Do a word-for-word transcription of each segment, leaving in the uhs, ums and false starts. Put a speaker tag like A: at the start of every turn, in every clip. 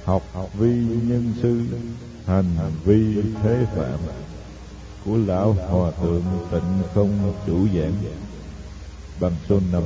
A: học vi nhân sư, hành vi thế phạm của lão hòa thượng Tịnh Không chủ giảng. Bằng số năm.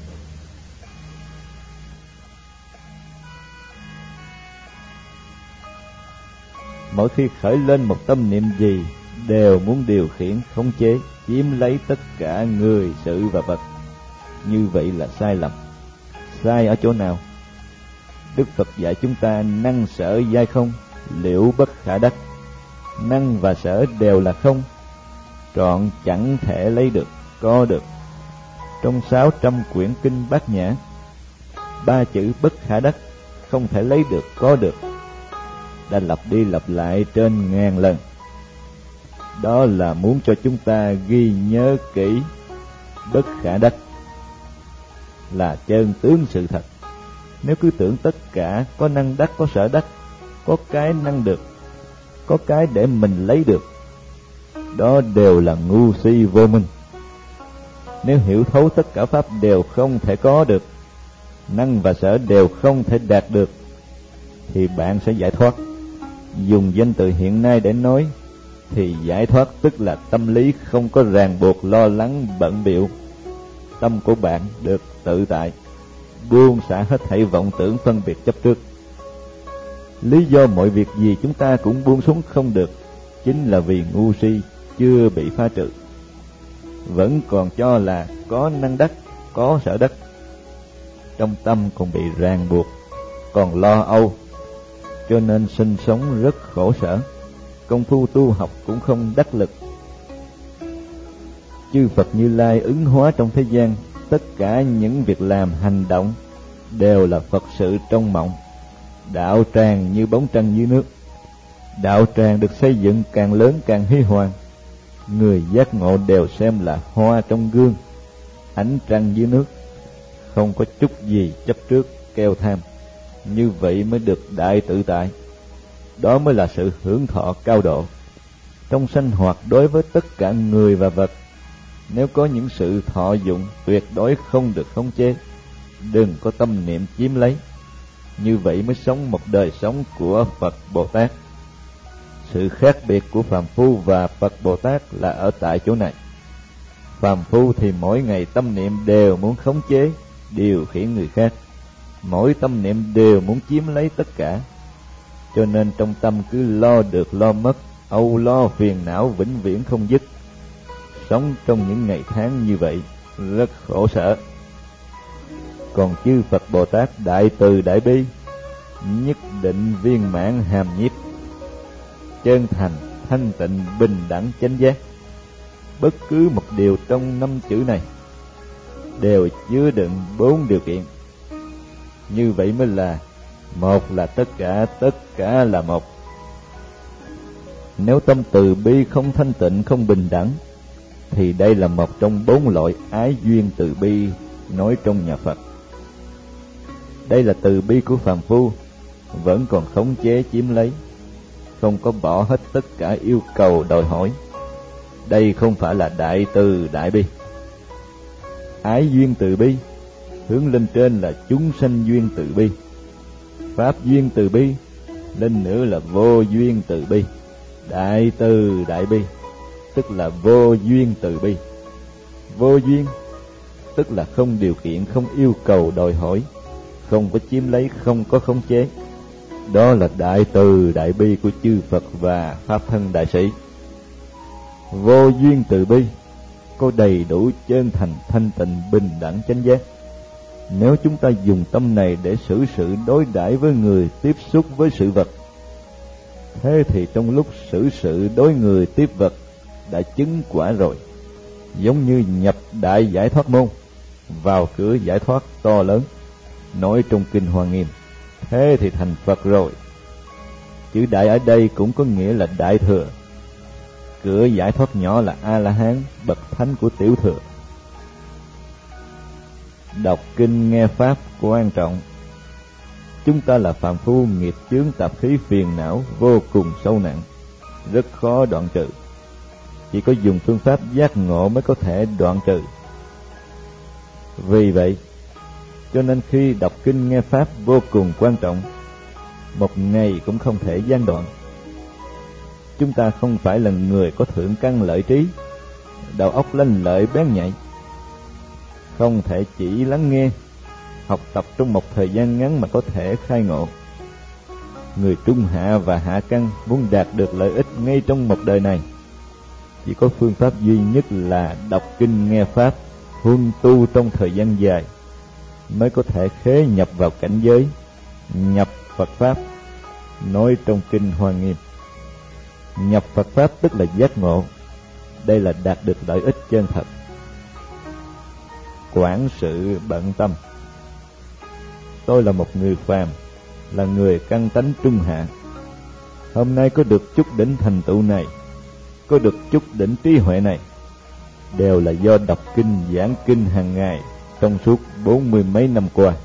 B: Mỗi khi khởi lên một tâm niệm gì, đều muốn điều khiển, khống chế, chiếm lấy tất cả người, sự và vật. Như vậy là sai lầm. Sai ở chỗ nào? Đức Phật dạy chúng ta năng sở giai không, liễu bất khả đắc. Năng và sở đều là không, trọn chẳng thể lấy được, có được. Trong sáu trăm quyển kinh Bát Nhã, ba chữ bất khả đắc, không thể lấy được, có được, đã lặp đi lặp lại trên ngàn lần. Đó là muốn cho chúng ta ghi nhớ kỹ bất khả đắc là chân tướng sự thật. Nếu cứ tưởng tất cả có năng đắc, có sở đắc, có cái năng được, có cái để mình lấy được, đó đều là ngu si vô minh. Nếu hiểu thấu tất cả pháp đều không thể có được, năng và sở đều không thể đạt được, thì bạn sẽ giải thoát. Dùng danh từ hiện nay để nói thì giải thoát tức là tâm lý không có ràng buộc, lo lắng, bận bịu. Tâm của bạn được tự tại, buông xả hết thảy vọng tưởng phân biệt chấp trước. Lý do mọi việc gì chúng ta cũng buông xuống không được, chính là vì ngu si chưa bị phá trừ, vẫn còn cho là có năng đắc, có sở đắc. Trong tâm còn bị ràng buộc, còn lo âu, cho nên sinh sống rất khổ sở, công phu tu học cũng không đắc lực. Chư Phật Như Lai ứng hóa trong thế gian, tất cả những việc làm, hành động đều là Phật sự trong mộng. Đạo tràng như bóng trăng dưới nước. Đạo tràng được xây dựng càng lớn càng huy hoàng. Người giác ngộ đều xem là hoa trong gương, ánh trăng dưới nước, không có chút gì chấp trước, keo tham. Như vậy mới được đại tự tại. Đó mới là sự hưởng thọ cao độ. Trong sinh hoạt đối với tất cả người và vật, nếu có những sự thọ dụng tuyệt đối không được khống chế, đừng có tâm niệm chiếm lấy. Như vậy mới sống một đời sống của Phật Bồ Tát. Sự khác biệt của phàm phu và Phật Bồ Tát là ở tại chỗ này. Phàm phu thì mỗi ngày tâm niệm đều muốn khống chế, điều khiển người khác. Mỗi tâm niệm đều muốn chiếm lấy tất cả, cho nên trong tâm cứ lo được lo mất, âu lo phiền não vĩnh viễn không dứt. Sống trong những ngày tháng như vậy rất khổ sở. Còn chư Phật Bồ Tát đại từ đại bi, nhất định viên mãn hàm nhiếp, chân thành, thanh tịnh, bình đẳng, chánh giác. Bất cứ một điều trong năm chữ này đều chứa đựng bốn điều kiện. Như vậy mới là một là tất cả, tất cả là một. Nếu tâm từ bi không thanh tịnh, không bình đẳng, thì đây là một trong bốn loại ái duyên từ bi nói trong nhà Phật. Đây là từ bi của phàm phu, vẫn còn khống chế chiếm lấy, không có bỏ hết tất cả yêu cầu đòi hỏi. Đây không phải là đại từ đại bi. Ái duyên từ bi hướng lên trên là chúng sanh duyên từ bi, pháp duyên từ bi, lên nữa là vô duyên từ bi. Đại từ đại bi tức là vô duyên từ bi. Vô duyên tức là không điều kiện, không yêu cầu đòi hỏi, không có chiếm lấy, không có khống chế. Đó là đại từ đại bi của chư Phật và Pháp thân đại sĩ. Vô duyên từ bi có đầy đủ chân thành, thanh tịnh, bình đẳng, chánh giác. Nếu chúng ta dùng tâm này để xử sự đối đãi với người, tiếp xúc với sự vật, thế thì trong lúc xử sự đối người tiếp vật đã chứng quả rồi. Giống như nhập đại giải thoát môn, vào cửa giải thoát to lớn, nói trong kinh Hoa Nghiêm, thế thì thành Phật rồi. Chữ đại ở đây cũng có nghĩa là đại thừa. Cửa giải thoát nhỏ là A-la-hán, bậc thánh của tiểu thừa. Đọc kinh nghe pháp quan trọng. Chúng ta là phàm phu, nghiệp chướng tạp khí phiền não vô cùng sâu nặng, rất khó đoạn trừ. Chỉ có dùng phương pháp giác ngộ mới có thể đoạn trừ. Vì vậy, cho nên khi đọc kinh nghe pháp vô cùng quan trọng. một ngày cũng không thể gian đoạn. Chúng ta không phải là người có thượng căn lợi trí, đầu óc lanh lợi bén nhạy, không thể chỉ lắng nghe, học tập trong một thời gian ngắn mà có thể khai ngộ. Người trung hạ và hạ căn muốn đạt được lợi ích ngay trong một đời này, chỉ có phương pháp duy nhất là đọc kinh nghe pháp, huân tu trong thời gian dài, mới có thể khế nhập vào cảnh giới nhập Phật Pháp. Nói trong kinh Hoa Nghiêm, nhập Phật Pháp tức là giác ngộ, đây là đạt được lợi ích chân thật. Quản sự bận tâm. Tôi là một người phàm, là người căn tánh trung hạ. Hôm nay có được chút đỉnh thành tựu này, có được chút đỉnh trí huệ này, đều là do đọc kinh giảng kinh hàng ngày trong suốt bốn mươi mấy năm qua.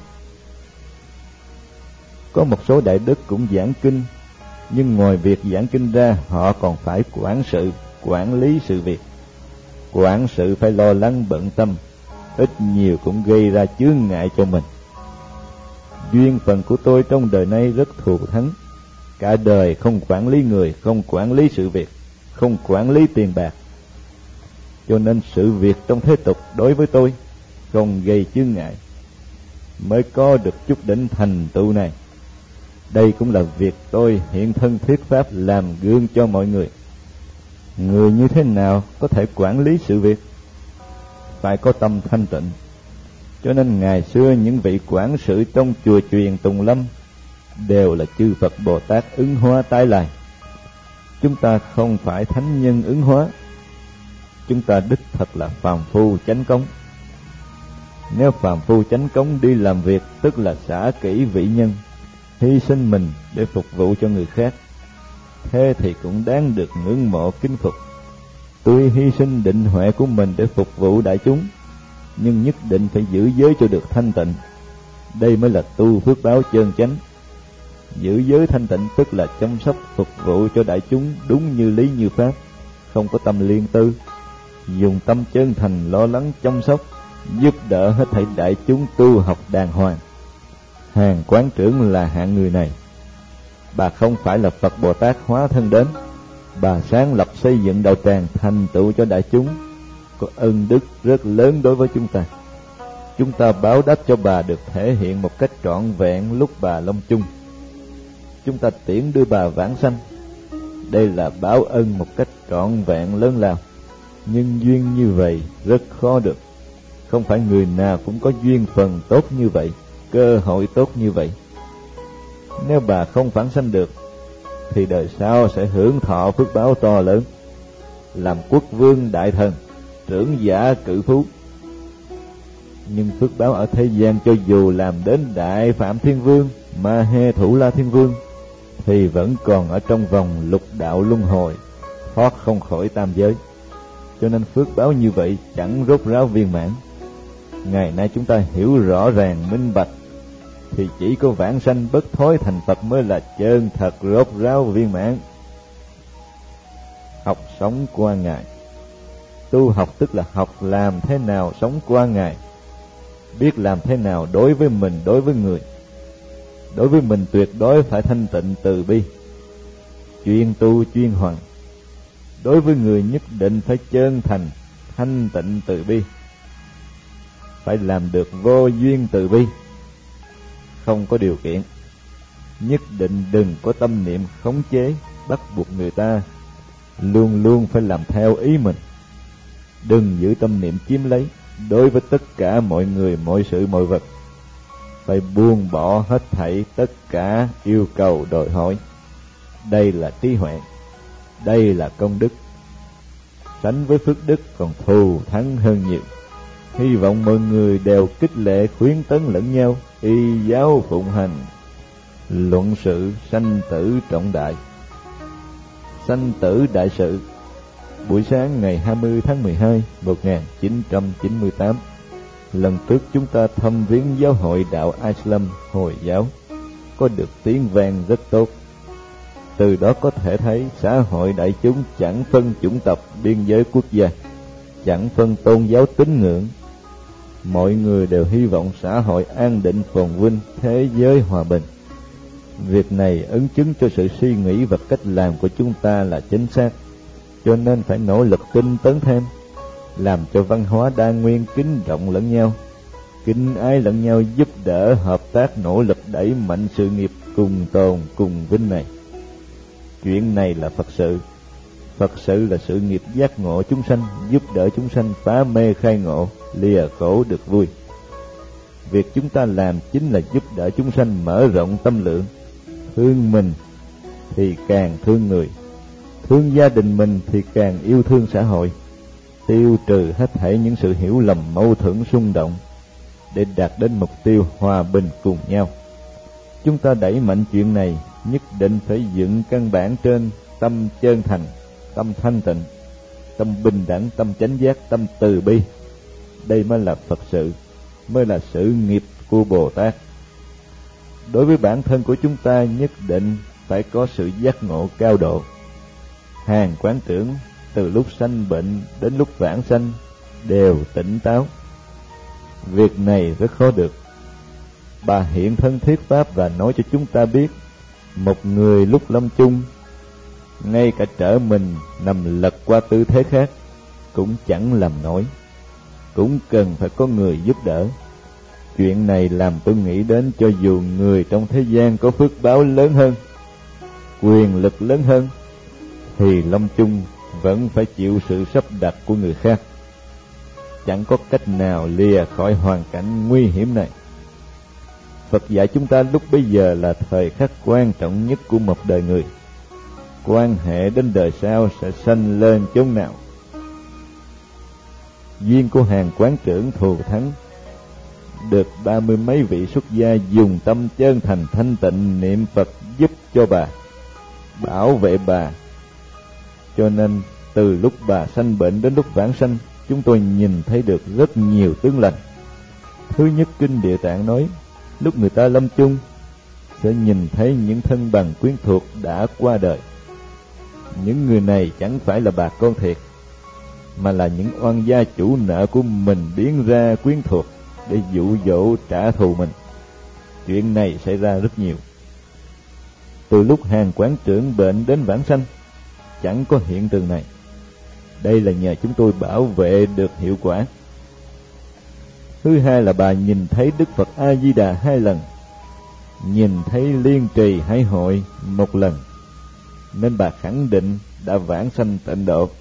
B: Có một số đại đức cũng giảng kinh, nhưng ngoài việc giảng kinh ra, họ còn phải quản sự, quản lý sự việc. Quản sự phải lo lắng bận tâm, ít nhiều cũng gây ra chướng ngại cho mình. Duyên phận của tôi trong đời nay rất thù thắng, cả đời không quản lý người, không quản lý sự việc, không quản lý tiền bạc, cho nên sự việc trong thế tục đối với tôi không gây chướng ngại, mới có được chút đỉnh thành tựu này. Đây cũng là việc tôi hiện thân thuyết pháp làm gương cho mọi người. Người như thế nào có thể quản lý sự việc? Phải có tâm thanh tịnh. Cho nên ngày xưa những vị quản sự trong chùa chiền Tùng Lâm đều là chư Phật Bồ Tát ứng hóa tái lai. Chúng ta không phải thánh nhân ứng hóa, chúng ta đích thật là phàm phu chánh cống. Nếu phàm phu chánh cống đi làm việc tức là xả kỹ vị nhân, hy sinh mình để phục vụ cho người khác, thế thì cũng đáng được ngưỡng mộ kính phục. Tuy hy sinh định huệ của mình để phục vụ đại chúng, nhưng nhất định phải giữ giới cho được thanh tịnh. Đây mới là tu phước báo chân chánh. Giữ giới thanh tịnh tức là chăm sóc phục vụ cho đại chúng đúng như lý như pháp, không có tâm liên tư, dùng tâm chân thành lo lắng chăm sóc, giúp đỡ hết thảy đại chúng tu học đàng hoàng. Hàng quán trưởng là hạng người này. Bà không phải là Phật Bồ Tát hóa thân đến, bà sáng lập xây dựng đạo tràng thành tựu cho đại chúng, có ân đức rất lớn đối với chúng ta. Chúng ta báo đáp cho bà được thể hiện một cách trọn vẹn lúc bà lâm chung. Chúng ta tiễn đưa bà vãng sanh, đây là báo ân một cách trọn vẹn lớn lao. Nhưng duyên như vậy rất khó được, không phải người nào cũng có duyên phần tốt như vậy, cơ hội tốt như vậy. Nếu bà không vãng sanh được, thì đời sau sẽ hưởng thọ phước báo to lớn, làm quốc vương đại thần, trưởng giả cự phú. Nhưng phước báo ở thế gian cho dù làm đến Đại Phạm Thiên Vương, Ma He Thủ La Thiên Vương, thì vẫn còn ở trong vòng lục đạo luân hồi, thoát không khỏi tam giới. Cho nên phước báo như vậy chẳng rốt ráo viên mãn. Ngày nay chúng ta hiểu rõ ràng minh bạch, thì chỉ có vãng sanh bất thối thành Phật mới là chân thật rốt ráo viên mãn. Học sống qua ngày. Tu học tức là học làm thế nào sống qua ngày, biết làm thế nào đối với mình, đối với người. Đối với mình tuyệt đối phải thanh tịnh từ bi, chuyên tu chuyên hoàn. Đối với người nhất định phải chân thành, thanh tịnh từ bi. Phải làm được vô duyên từ bi, không có điều kiện. Nhất định đừng có tâm niệm khống chế, bắt buộc người ta, luôn luôn phải làm theo ý mình. Đừng giữ tâm niệm chiếm lấy đối với tất cả mọi người, mọi sự, mọi vật. Phải buông bỏ hết thảy tất cả yêu cầu đòi hỏi. Đây là trí huệ, đây là công đức. Sánh với phước đức còn thù thắng hơn nhiều. Hy vọng mọi người đều khích lệ khuyến tấn lẫn nhau, y giáo phụng hành, luận sự sanh tử trọng đại. Sanh tử đại sự. Buổi sáng ngày hai mươi tháng mười hai một nghìn chín trăm chín mươi tám, lần trước chúng ta thăm viếng giáo hội đạo Islam Hồi giáo, có được tiếng vang rất tốt. Từ đó có thể thấy xã hội đại chúng chẳng phân chủng tộc, biên giới quốc gia, chẳng phân tôn giáo tín ngưỡng. Mọi người đều hy vọng xã hội an định phồn vinh, thế giới hòa bình. Việc này ấn chứng cho sự suy nghĩ và cách làm của chúng ta là chính xác, cho nên phải nỗ lực tinh tấn thêm, làm cho văn hóa đa nguyên kính trọng lẫn nhau, kính ái lẫn nhau, giúp đỡ, hợp tác, nỗ lực đẩy mạnh sự nghiệp cùng tồn cùng vinh này. Chuyện này là Phật sự. Phật sự là sự nghiệp giác ngộ chúng sanh, giúp đỡ chúng sanh phá mê khai ngộ, lìa khổ được vui. Việc chúng ta làm chính là giúp đỡ chúng sanh mở rộng tâm lượng, thương mình thì càng thương người, thương gia đình mình thì càng yêu thương xã hội, tiêu trừ hết thảy những sự hiểu lầm, mâu thuẫn, xung động, để đạt đến mục tiêu hòa bình cùng nhau. Chúng ta đẩy mạnh chuyện này, nhất định phải dựng căn bản trên tâm chân thành, tâm thanh tịnh, tâm bình đẳng, tâm chánh giác, tâm từ bi. Đây mới là Phật sự, mới là sự nghiệp của Bồ Tát. Đối với bản thân của chúng ta nhất định phải có sự giác ngộ cao độ. Hàng quán tưởng từ lúc sanh bệnh đến lúc vãng sanh đều tỉnh táo. Việc này rất khó được. Bà hiện thân thuyết pháp và nói cho chúng ta biết, một người lúc lâm chung, ngay cả trở mình nằm lật qua tư thế khác cũng chẳng làm nổi, cũng cần phải có người giúp đỡ. Chuyện này làm tôi nghĩ đến cho dù người trong thế gian có phước báo lớn hơn, quyền lực lớn hơn, thì lâm chung vẫn phải chịu sự sắp đặt của người khác, chẳng có cách nào lìa khỏi hoàn cảnh nguy hiểm này. Phật dạy chúng ta lúc bấy giờ là thời khắc quan trọng nhất của một đời người, quan hệ đến đời sau sẽ sanh lên chốn nào. Duyên của hàng quán trưởng thù thắng, được ba mươi mấy vị xuất gia dùng tâm chân thành thanh tịnh niệm Phật giúp cho bà, bảo vệ bà. Cho nên từ lúc bà sanh bệnh đến lúc vãng sanh, chúng tôi nhìn thấy được rất nhiều tướng lành. Thứ nhất, Kinh Địa Tạng nói, lúc người ta lâm chung sẽ nhìn thấy những thân bằng quyến thuộc đã qua đời. Những người này chẳng phải là bà con thiệt, mà là những oan gia chủ nợ của mình biến ra quyến thuộc để dụ dỗ trả thù mình. Chuyện này xảy ra rất nhiều. Từ lúc hàng quán trưởng bệnh đến vãng sanh chẳng có hiện tượng này. Đây là nhờ chúng tôi bảo vệ được hiệu quả. Thứ hai là bà nhìn thấy Đức Phật A Di Đà hai lần, nhìn thấy Liên Trì Hải Hội một lần, nên bà khẳng định đã vãng sanh tịnh độ.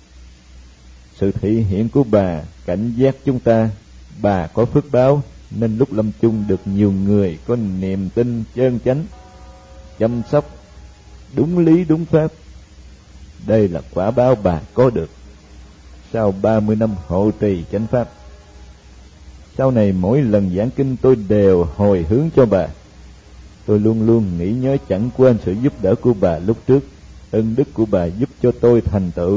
B: Sự thị hiện của bà cảnh giác chúng ta, bà có phước báo nên lúc lâm chung được nhiều người có niềm tin chân chánh, chăm sóc đúng lý đúng pháp. Đây là quả báo bà có được sau ba mươi năm hộ trì chánh pháp. Sau này mỗi lần giảng kinh tôi đều hồi hướng cho bà. Tôi luôn luôn nghĩ nhớ chẳng quên sự giúp đỡ của bà lúc trước, ân đức của bà giúp cho tôi thành tựu.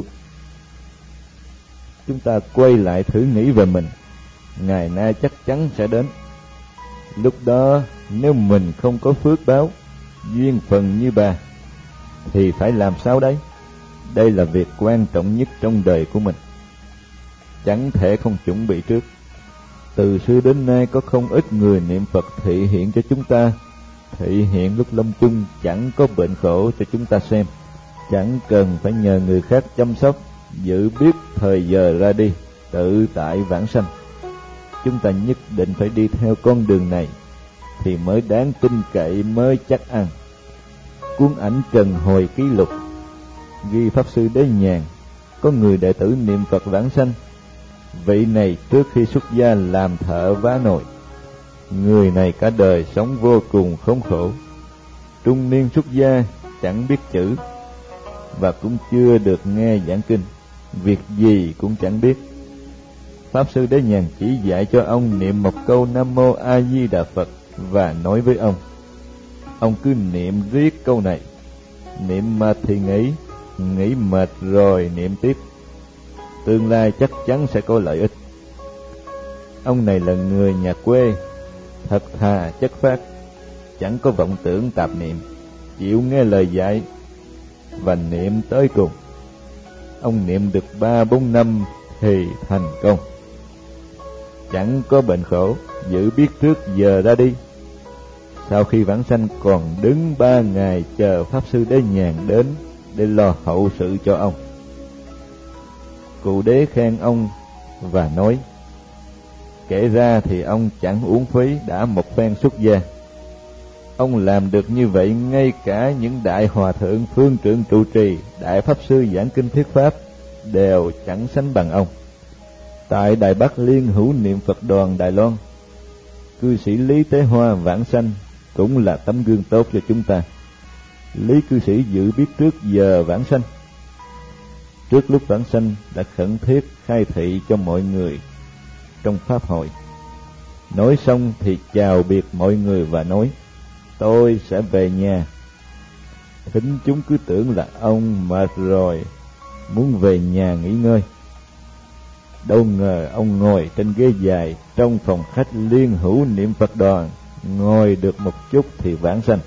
B: Chúng ta quay lại thử nghĩ về mình, ngày nay chắc chắn sẽ đến. Lúc đó nếu mình không có phước báo, duyên phần như bà, thì phải làm sao đấy? Đây là việc quan trọng nhất trong đời của mình, chẳng thể không chuẩn bị trước. Từ xưa đến nay có không ít người niệm Phật thị hiện cho chúng ta, thị hiện lúc lâm chung chẳng có bệnh khổ cho chúng ta xem, chẳng cần phải nhờ người khác chăm sóc, giữ biết thời giờ ra đi, tự tại vãng sanh. Chúng ta nhất định phải đi theo con đường này thì mới đáng tin cậy, mới chắc ăn. Cuốn ảnh Trần Hồi Ký Lục ghi Pháp Sư Đế Nhàn có người đệ tử niệm Phật vãng sanh. Vị này trước khi xuất gia làm thợ vá nồi. Người này cả đời sống vô cùng khốn khổ. Trung niên xuất gia chẳng biết chữ và cũng chưa được nghe giảng kinh, việc gì cũng chẳng biết. Pháp Sư Đế Nhàn chỉ dạy cho ông niệm một câu Nam Mô A Di Đà Phật và nói với ông. Ông cứ niệm riết câu này, niệm mệt thì nghỉ, nghỉ mệt rồi niệm tiếp, tương lai chắc chắn sẽ có lợi ích. Ông này là người nhà quê, thật thà chất phác, chẳng có vọng tưởng tạp niệm, chịu nghe lời dạy và niệm tới cùng. Ông niệm được ba bốn năm thì thành công, chẳng có bệnh khổ, giữ biết trước giờ ra đi. Sau khi vãng sanh còn đứng ba ngày chờ Pháp Sư Đế Nhàn đến để lo hậu sự cho ông. Cụ đế khen ông và nói: kể ra thì ông chẳng uổng phí đã một phen xuất gia. Ông làm được như vậy, ngay cả những đại hòa thượng phương trượng trụ trì, đại pháp sư giảng kinh thuyết pháp đều chẳng sánh bằng ông. Tại Đài Bắc Liên Hữu Niệm Phật Đoàn Đài Loan, cư sĩ Lý Tế Hoa vãng sanh cũng là tấm gương tốt cho chúng ta. Lý cư sĩ dự biết trước giờ vãng sanh, trước lúc vãng sanh đã khẩn thiết khai thị cho mọi người trong pháp hội. Nói xong thì chào biệt mọi người và nói: tôi sẽ về nhà. Thính chúng cứ tưởng là ông mệt rồi, muốn về nhà nghỉ ngơi. Đâu ngờ ông ngồi trên ghế dài trong phòng khách Liên Hữu Niệm Phật Đoàn, ngồi được một chút thì vãng sanh.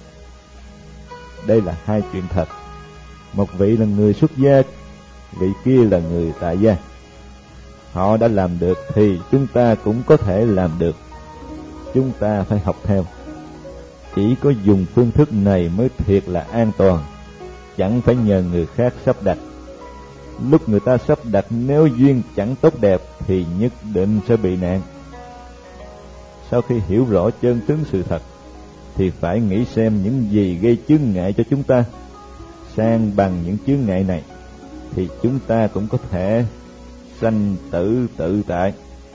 B: Đây là hai chuyện thật. Một vị là người xuất gia, vị kia là người tại gia. Họ đã làm được thì chúng ta cũng có thể làm được. Chúng ta phải học theo. Chỉ có dùng phương thức này mới thiệt là an toàn, chẳng phải nhờ người khác sắp đặt. Lúc người ta sắp đặt nếu duyên chẳng tốt đẹp thì nhất định sẽ bị nạn. Sau khi hiểu rõ chân tướng sự thật thì phải nghĩ xem những gì gây chướng ngại cho chúng ta. Sang bằng những chướng ngại này thì chúng ta cũng có thể sanh tử tự tại.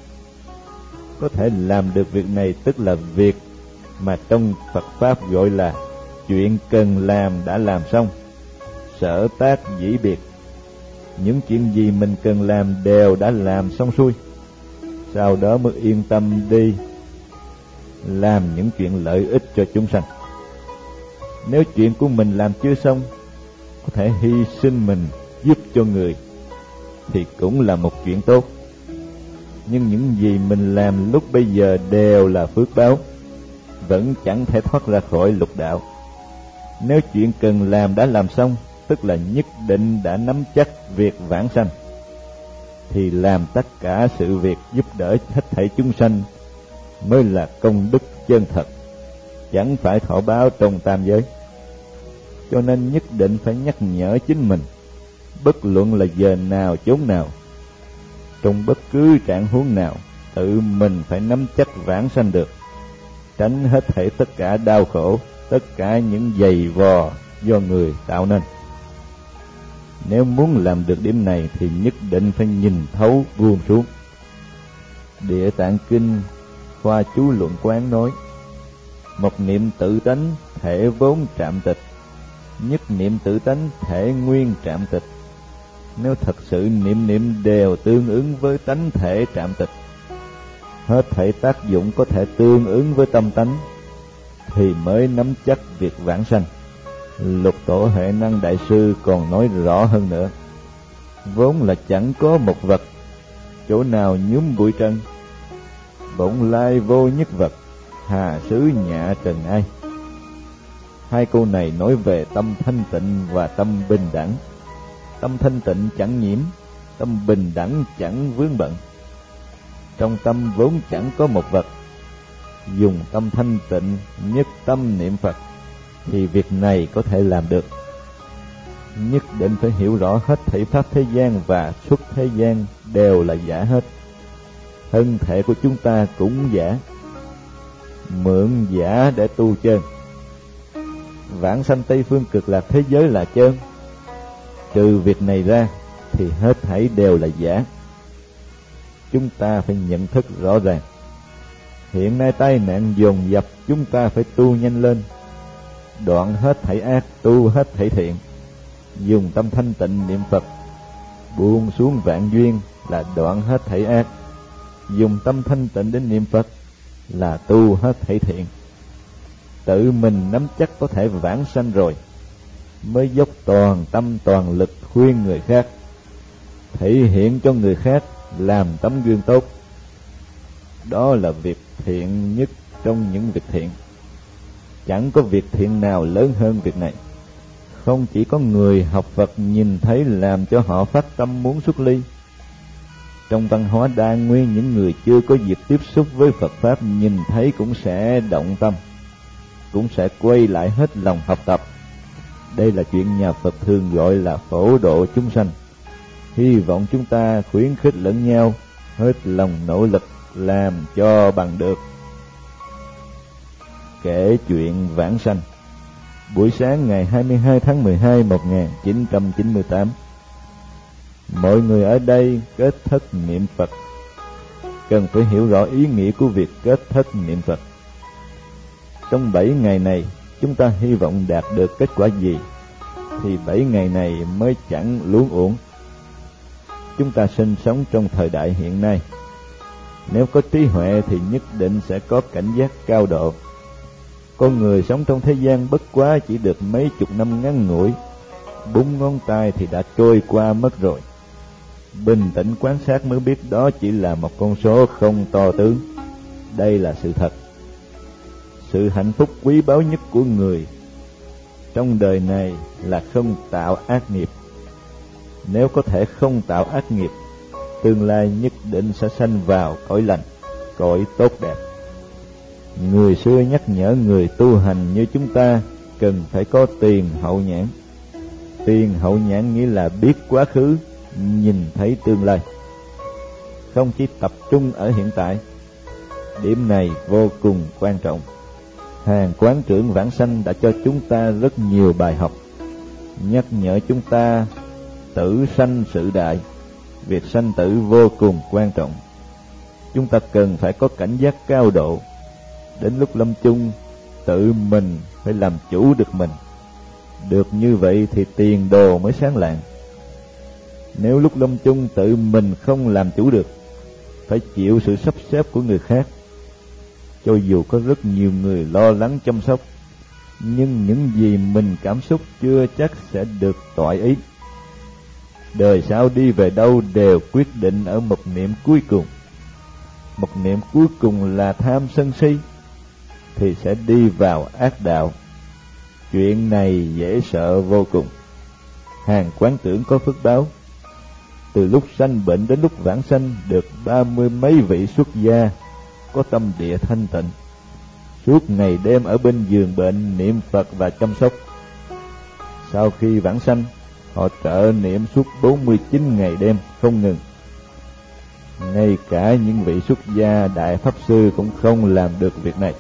B: Có thể làm được việc này tức là việc mà trong Phật Pháp gọi là chuyện cần làm đã làm xong, sở tác dĩ biệt. Những chuyện gì mình cần làm đều đã làm xong xuôi, sau đó mới yên tâm đi làm những chuyện lợi ích cho chúng sanh. Nếu chuyện của mình làm chưa xong, có thể hy sinh mình giúp cho người thì cũng là một chuyện tốt. Nhưng những gì mình làm lúc bây giờ đều là phước báo, vẫn chẳng thể thoát ra khỏi lục đạo. Nếu chuyện cần làm đã làm xong, tức là nhất định đã nắm chắc việc vãng sanh, thì làm tất cả sự việc giúp đỡ hết thảy chúng sanh mới là công đức chân thật, chẳng phải thọ báo trong tam giới. Cho nên nhất định phải nhắc nhở chính mình, bất luận là giờ nào chốn nào, trong bất cứ trạng huống nào, tự mình phải nắm chắc vãng sanh được, tránh hết thảy tất cả đau khổ, tất cả những giày vò do người tạo nên. Nếu muốn làm được điểm này thì nhất định phải nhìn thấu buông xuống. Địa Tạng Kinh khoa chú luận quán nói: một niệm tự tánh thể vốn trạm tịch, nhất niệm tự tánh thể nguyên trạm tịch. Nếu thật sự niệm niệm đều tương ứng với tánh thể trạm tịch, hết thảy tác dụng có thể tương ứng với tâm tánh, thì mới nắm chắc việc vãng sanh. Lục Tổ Huệ Năng Đại Sư còn nói rõ hơn nữa: vốn là chẳng có một vật, chỗ nào nhúm bụi trần, bổn lai vô nhất vật, hà xứ nhạ trần ai. Hai câu này nói về tâm thanh tịnh và tâm bình đẳng. Tâm thanh tịnh chẳng nhiễm, tâm bình đẳng chẳng vướng bận. Trong tâm vốn chẳng có một vật, dùng tâm thanh tịnh nhất tâm niệm Phật thì việc này có thể làm được. Nhất định phải hiểu rõ hết thảy pháp thế gian và xuất thế gian đều là giả hết. Thân thể của chúng ta cũng giả, mượn giả để tu chân. Vãng sanh Tây Phương Cực Lạc thế giới là chân. Trừ việc này ra thì hết thảy đều là giả. Chúng ta phải nhận thức rõ ràng. Hiện nay tai nạn dồn dập, chúng ta phải tu nhanh lên, đoạn hết thảy ác, tu hết thảy thiện. Dùng tâm thanh tịnh niệm Phật, buông xuống vạn duyên là đoạn hết thảy ác. Dùng tâm thanh tịnh đến niệm Phật là tu hết thảy thiện. Tự mình nắm chắc có thể vãng sanh rồi, mới dốc toàn tâm toàn lực khuyên người khác, thể hiện cho người khác làm tấm gương tốt. Đó là việc thiện nhất trong những việc thiện. Chẳng có việc thiện nào lớn hơn việc này. Không chỉ có người học Phật nhìn thấy làm cho họ phát tâm muốn xuất ly. Trong văn hóa đa nguyên, những người chưa có dịp tiếp xúc với Phật Pháp nhìn thấy cũng sẽ động tâm. cũng sẽ quay lại hết lòng học tập. Đây là chuyện nhà Phật thường gọi là phổ độ chúng sanh. Hy vọng chúng ta khuyến khích lẫn nhau, hết lòng nỗ lực làm cho bằng được. Kể chuyện vãng sanh. Buổi sáng ngày hai mươi hai tháng mười hai một nghìn chín trăm chín mươi tám, mọi người ở đây kết thất niệm Phật. Cần phải hiểu rõ ý nghĩa của việc kết thất niệm Phật. Trong bảy ngày này, chúng ta hy vọng đạt được kết quả gì, thì bảy ngày này mới chẳng luống uổng. Chúng ta sinh sống trong thời đại hiện nay, nếu có trí huệ thì nhất định sẽ có cảnh giác cao độ. Con người sống trong thế gian bất quá chỉ được mấy chục năm ngắn ngủi, bốn ngón tay thì đã trôi qua mất rồi. Bình tĩnh quan sát mới biết đó chỉ là một con số không to tướng. Đây là sự thật. Sự hạnh phúc quý báu nhất của người trong đời này là không tạo ác nghiệp. Nếu có thể không tạo ác nghiệp, tương lai nhất định sẽ sanh vào cõi lành, cõi tốt đẹp. Người xưa nhắc nhở người tu hành như chúng ta cần phải có tiền hậu nhãn. Tiền hậu nhãn nghĩa là biết quá khứ, nhìn thấy tương lai, không chỉ tập trung ở hiện tại. Điểm này vô cùng quan trọng. Hàng quán trưởng vãng sanh đã cho chúng ta rất nhiều bài học, nhắc nhở chúng ta tử sanh sự đại. Việc sanh tử vô cùng quan trọng. Chúng ta cần phải có cảnh giác cao độ. Đến lúc lâm chung, tự mình phải làm chủ được mình. Được như vậy thì tiền đồ mới sáng lạng. Nếu lúc lâm chung tự mình không làm chủ được, phải chịu sự sắp xếp của người khác. Cho dù có rất nhiều người lo lắng chăm sóc, nhưng những gì mình cảm xúc chưa chắc sẽ được toại ý. Đời sau đi về đâu đều quyết định ở một niệm cuối cùng. Một niệm cuối cùng là tham sân si, thì sẽ đi vào ác đạo. Chuyện này dễ sợ vô cùng. Hàng quán tưởng có phước báo, từ lúc sanh bệnh đến lúc vãng sanh được ba mươi mấy vị xuất gia có tâm địa thanh tịnh, suốt ngày đêm ở bên giường bệnh niệm Phật và chăm sóc. Sau khi vãng sanh, họ trợ niệm suốt bốn mươi chín ngày đêm không ngừng. Ngay cả những vị xuất gia đại pháp sư cũng không làm được việc này.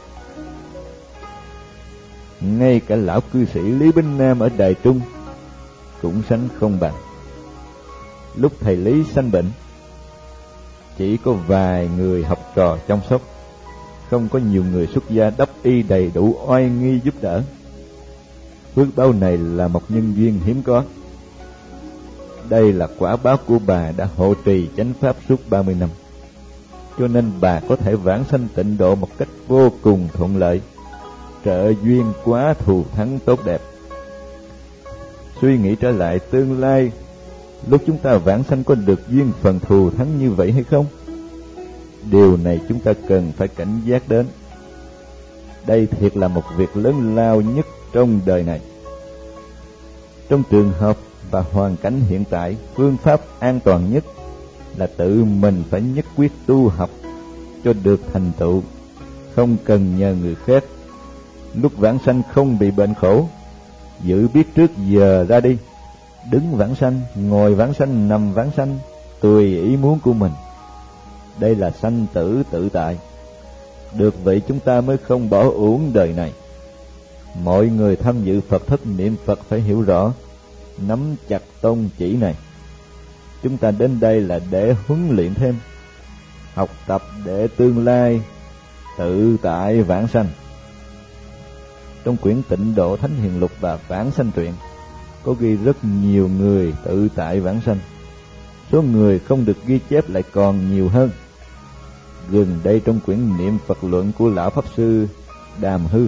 B: Ngay cả lão cư sĩ Lý Bính Nam ở Đài Trung cũng sánh không bằng. Lúc thầy Lý sanh bệnh, chỉ có vài người học trò chăm sóc, không có nhiều người xuất gia đắp y đầy đủ oai nghi giúp đỡ. Phước báo này là một nhân duyên hiếm có. Đây là quả báo của bà đã hộ trì chánh pháp suốt ba mươi năm, cho nên bà có thể vãng sanh tịnh độ một cách vô cùng thuận lợi. Trợ duyên quá thù thắng tốt đẹp. Suy nghĩ trở lại tương lai, lúc chúng ta vãng sanh có được duyên phần thù thắng như vậy hay không? Điều này chúng ta cần phải cảnh giác đến. Đây thiệt là một việc lớn lao nhất trong đời này. Trong trường hợp và hoàn cảnh hiện tại, phương pháp an toàn nhất là tự mình phải nhất quyết tu học cho được thành tựu, không cần nhờ người khác. Lúc vãng sanh không bị bệnh khổ, giữ biết trước giờ ra đi, đứng vãng sanh, ngồi vãng sanh, nằm vãng sanh, tùy ý muốn của mình. Đây là sanh tử tự tại. Được vậy chúng ta mới không bỏ uổng đời này. Mọi người tham dự Phật thất niệm Phật phải hiểu rõ, nắm chặt tôn chỉ này. Chúng ta đến đây là để huấn luyện thêm, học tập để tương lai tự tại vãng sanh. Trong quyển Tịnh Độ Thánh Hiền Lục và Vãng Sanh Truyện có ghi rất nhiều người tự tại vãng sanh. Số người không được ghi chép lại còn nhiều hơn. Gần đây trong quyển Niệm Phật Luận của Lão Pháp Sư Đàm Hư,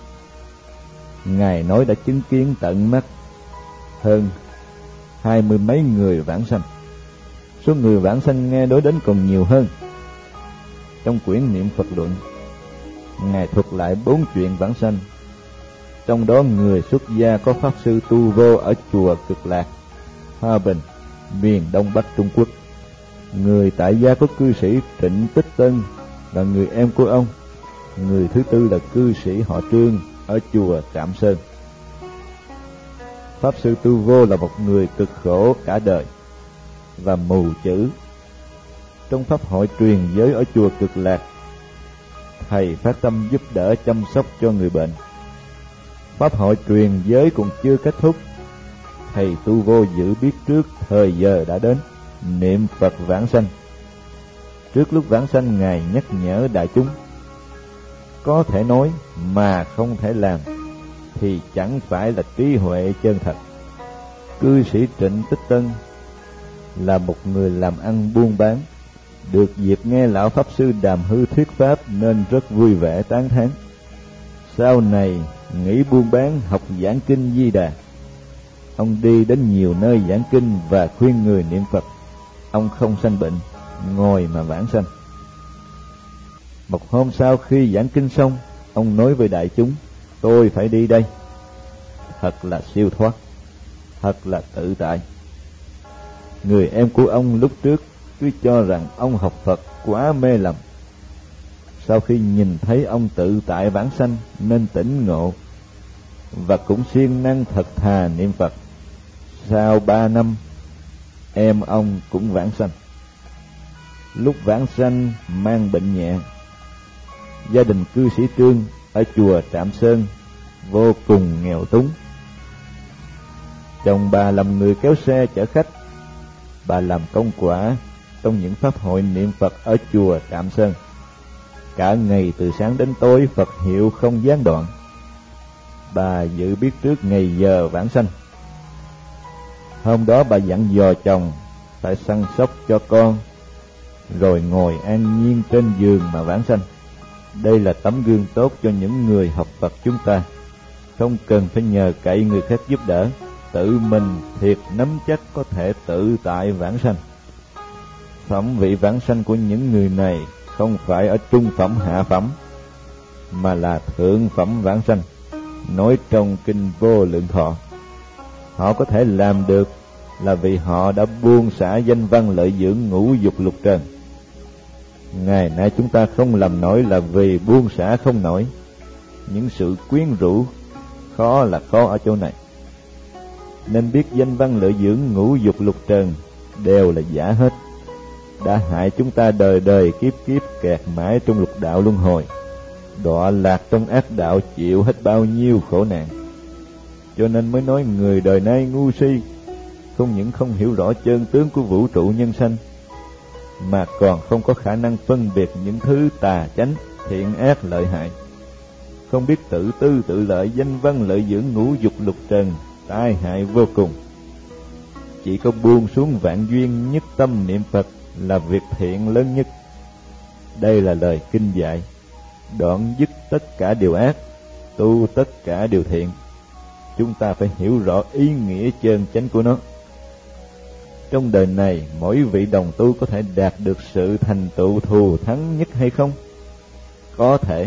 B: Ngài nói đã chứng kiến tận mắt hơn hai mươi mấy người vãng sanh. Số người vãng sanh nghe nói đến còn nhiều hơn. Trong quyển Niệm Phật Luận, Ngài thuật lại bốn chuyện vãng sanh. Trong đó người xuất gia có Pháp Sư Tu Vô ở chùa Cực Lạc, Hoa Bình, miền Đông Bắc Trung Quốc. Người tại gia có cư sĩ Trịnh Tích Tân là người em của ông. Người thứ tư là cư sĩ họ Trương ở chùa Trạm Sơn. Pháp sư Tu Vô là một người cực khổ cả đời và mù chữ. Trong pháp hội truyền giới ở chùa Cực Lạc, thầy phát tâm giúp đỡ chăm sóc cho người bệnh. Pháp hội truyền giới còn chưa kết thúc, thầy Tu Vô dự biết trước thời giờ đã đến, niệm Phật vãng sanh. Trước lúc vãng sanh, Ngài nhắc nhở đại chúng, có thể nói mà không thể làm thì chẳng phải là trí huệ chân thật. Cư sĩ Trịnh Tích Tân là một người làm ăn buôn bán, được dịp nghe lão pháp sư Đàm Hư thuyết pháp nên rất vui vẻ tán thán. Sau này nghỉ buôn bán, học giảng kinh Di Đà. Ông đi đến nhiều nơi giảng kinh và khuyên người niệm Phật. Ông không sanh bệnh, ngồi mà vãng sanh. Một hôm sau khi giảng kinh xong, ông nói với đại chúng, tôi phải đi đây. Thật là siêu thoát, thật là tự tại. Người em của ông lúc trước cứ cho rằng ông học Phật quá mê lầm. Sau khi nhìn thấy ông tự tại vãng sanh nên tỉnh ngộ, và cũng siêng năng thật thà niệm Phật. Sau ba năm, em ông cũng vãng sanh. Lúc vãng sanh mang bệnh nhẹ, gia đình cư sĩ Trương ở chùa Trạm Sơn vô cùng nghèo túng. Chồng bà làm người kéo xe chở khách, bà làm công quả trong những pháp hội niệm Phật ở chùa Trạm Sơn. Cả ngày từ sáng đến tối Phật hiệu không gián đoạn. Bà dự biết trước ngày giờ vãng sanh. Hôm đó bà dặn dò chồng phải săn sóc cho con, rồi ngồi an nhiên trên giường mà vãng sanh. Đây là tấm gương tốt cho những người học Phật chúng ta, không cần phải nhờ cậy người khác giúp đỡ, tự mình thiệt nắm chắc có thể tự tại vãng sanh. Phẩm vị vãng sanh của những người này không phải ở trung phẩm hạ phẩm, mà là thượng phẩm vãng sanh, nói trong kinh Vô Lượng Thọ. Họ có thể làm được là vì họ đã buông xả danh văn lợi dưỡng ngũ dục lục trần. Ngày nay chúng ta không làm nổi là vì buông xả không nổi. Những sự quyến rũ khó là khó ở chỗ này. Nên biết danh văn lợi dưỡng ngũ dục lục trần đều là giả hết, đã hại chúng ta đời đời kiếp kiếp kẹt mãi trong lục đạo luân hồi, đọa lạc trong ác đạo, chịu hết bao nhiêu khổ nạn. Cho nên mới nói người đời nay ngu si, không những không hiểu rõ chân tướng của vũ trụ nhân sanh, mà còn không có khả năng phân biệt những thứ tà chánh, thiện ác lợi hại, không biết tự tư tự lợi, danh văn lợi dưỡng ngũ dục lục trần, tai hại vô cùng. Chỉ có buông xuống vạn duyên, nhất tâm niệm Phật là việc thiện lớn nhất. Đây là lời kinh dạy, đoạn dứt tất cả điều ác, tu tất cả điều thiện. Chúng ta phải hiểu rõ ý nghĩa chân chánh của nó. Trong đời này, mỗi vị đồng tu có thể đạt được sự thành tựu thù thắng nhất hay không? Có thể.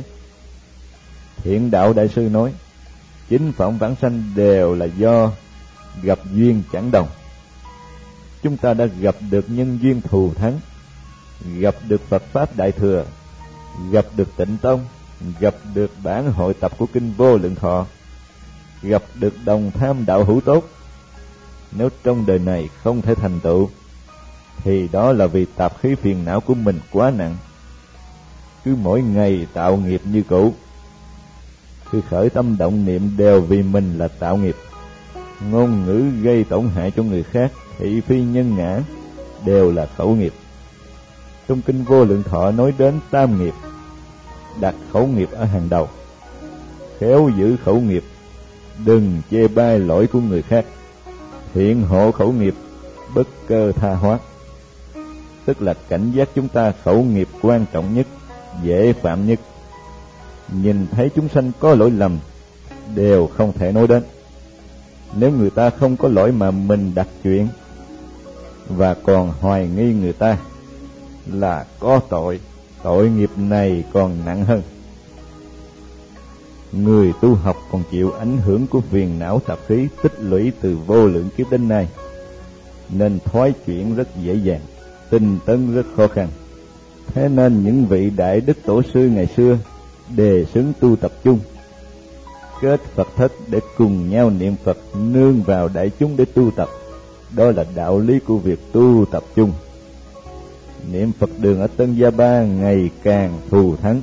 B: Thiện Đạo Đại Sư nói, chính phẩm vãng sanh đều là do gặp duyên chẳng đồng. Chúng ta đã gặp được nhân duyên thù thắng, gặp được Phật Pháp Đại Thừa, gặp được Tịnh Tông, gặp được bản hội tập của Kinh Vô Lượng Thọ, gặp được đồng tham đạo hữu tốt. Nếu trong đời này không thể thành tựu, thì đó là vì tạp khí phiền não của mình quá nặng, cứ mỗi ngày tạo nghiệp như cũ. Cứ khởi tâm động niệm đều vì mình là tạo nghiệp. Ngôn ngữ gây tổn hại cho người khác, thị phi nhân ngã, đều là khẩu nghiệp. Trong Kinh Vô Lượng Thọ nói đến tam nghiệp, đặt khẩu nghiệp ở hàng đầu. Khéo giữ khẩu nghiệp, đừng chê bai lỗi của người khác. Thiện hộ khẩu nghiệp, bất cơ tha hóa. Tức là cảnh giác chúng ta khẩu nghiệp quan trọng nhất, dễ phạm nhất. Nhìn thấy chúng sanh có lỗi lầm, đều không thể nói đến. Nếu người ta không có lỗi mà mình đặt chuyện, và còn hoài nghi người ta, là có tội. Tội nghiệp này còn nặng hơn. Người tu học còn chịu ảnh hưởng của phiền não tạp khí tích lũy từ vô lượng kiếp đến nay, nên thoái chuyển rất dễ dàng, tinh tấn rất khó khăn. Thế nên những vị đại đức tổ sư ngày xưa đề xướng tu tập chung, kết Phật thất để cùng nhau niệm Phật, nương vào đại chúng để tu tập. Đó là đạo lý của việc tu tập chung. Niệm Phật đường ở Tân Gia Ba ngày càng thù thắng.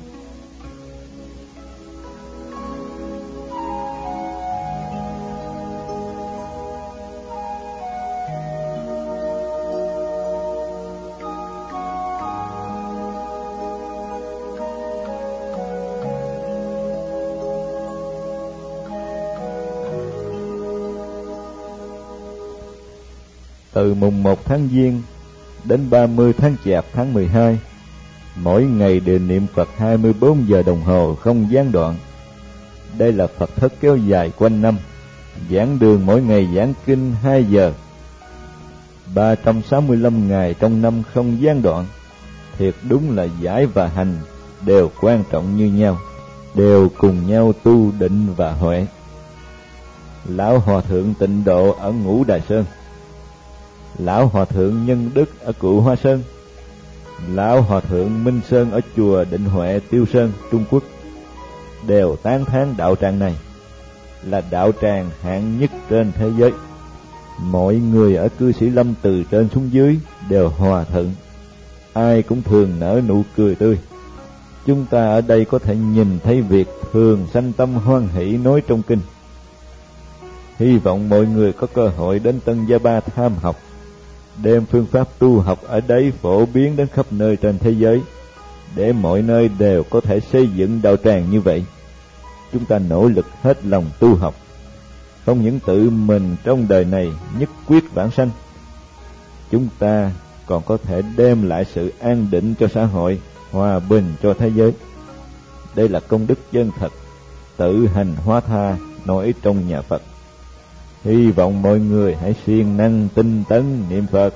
B: Từ mùng một tháng Giêng đến ba mươi tháng Chạp tháng mười hai, mỗi ngày đều niệm Phật hai mươi bốn giờ đồng hồ không gián đoạn. Đây là Phật thất kéo dài quanh năm, giảng đường mỗi ngày giảng kinh hai giờ, ba trăm sáu mươi lăm ngày trong năm không gián đoạn. Thiệt đúng là giải và hành đều quan trọng như nhau, đều cùng nhau tu định và huệ. Lão Hòa Thượng Tịnh Độ ở Ngũ Đài Sơn, Lão Hòa Thượng Nhân Đức ở Cựu Hoa Sơn, Lão Hòa Thượng Minh Sơn ở chùa Định Huệ Tiêu Sơn, Trung Quốc đều tán thán đạo tràng này là đạo tràng hạng nhất trên thế giới. Mọi người ở cư Sĩ Lâm từ trên xuống dưới đều hòa thuận, ai cũng thường nở nụ cười tươi. Chúng ta ở đây có thể nhìn thấy việc thường sanh tâm hoan hỷ nói trong kinh. Hy vọng mọi người có cơ hội đến Tân Gia Ba tham học, đem phương pháp tu học ở đấy phổ biến đến khắp nơi trên thế giới, để mọi nơi đều có thể xây dựng đạo tràng như vậy. Chúng ta nỗ lực hết lòng tu học, không những tự mình trong đời này nhất quyết vãng sanh, chúng ta còn có thể đem lại sự an định cho xã hội, hòa bình cho thế giới. Đây là công đức chân thật, tự hành hóa tha nổi trong nhà Phật. Hy vọng mọi người hãy siêng năng tinh tấn niệm Phật.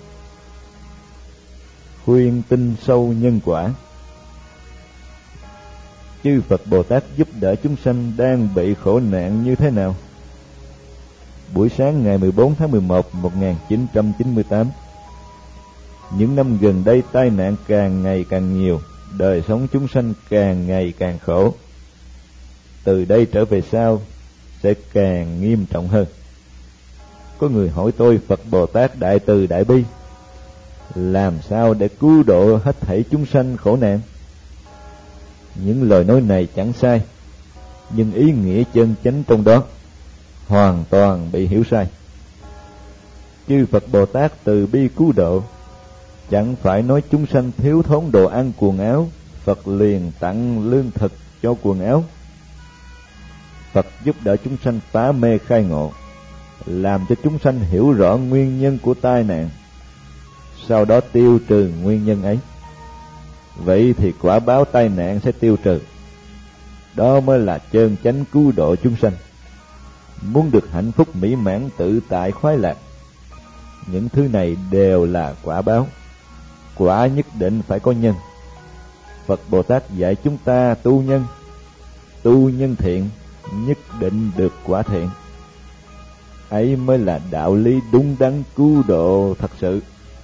B: Khuyên tin sâu nhân quả. Chư Phật Bồ Tát giúp đỡ chúng sanh đang bị khổ nạn như thế nào? Buổi sáng ngày mười bốn tháng mười một năm một nghìn chín trăm chín mươi tám. Những năm gần đây tai nạn càng ngày càng nhiều, đời sống chúng sanh càng ngày càng khổ. Từ đây trở về sau sẽ càng nghiêm trọng hơn. Có người hỏi tôi, Phật Bồ Tát đại từ đại bi, làm sao để cứu độ hết thảy chúng sanh khổ nạn? Những lời nói này chẳng sai, nhưng ý nghĩa chân chánh trong đó hoàn toàn bị hiểu sai. Chư Phật Bồ Tát từ bi cứu độ, chẳng phải nói chúng sanh thiếu thốn đồ ăn quần áo, Phật liền tặng lương thực cho quần áo. Phật giúp đỡ chúng sanh phá mê khai ngộ, làm cho chúng sanh hiểu rõ nguyên nhân của tai nạn, sau đó tiêu trừ nguyên nhân ấy. Vậy thì quả báo tai nạn sẽ tiêu trừ. Đó mới là chân chánh cứu độ chúng sanh. Muốn được hạnh phúc mỹ mãn tự tại khoái lạc, những thứ này đều là quả báo. Quả nhất định phải có nhân. Phật Bồ Tát dạy chúng ta tu nhân, tu nhân thiện nhất định được quả thiện. Ấy mới là đạo lý đúng đắn cứu độ thật sự.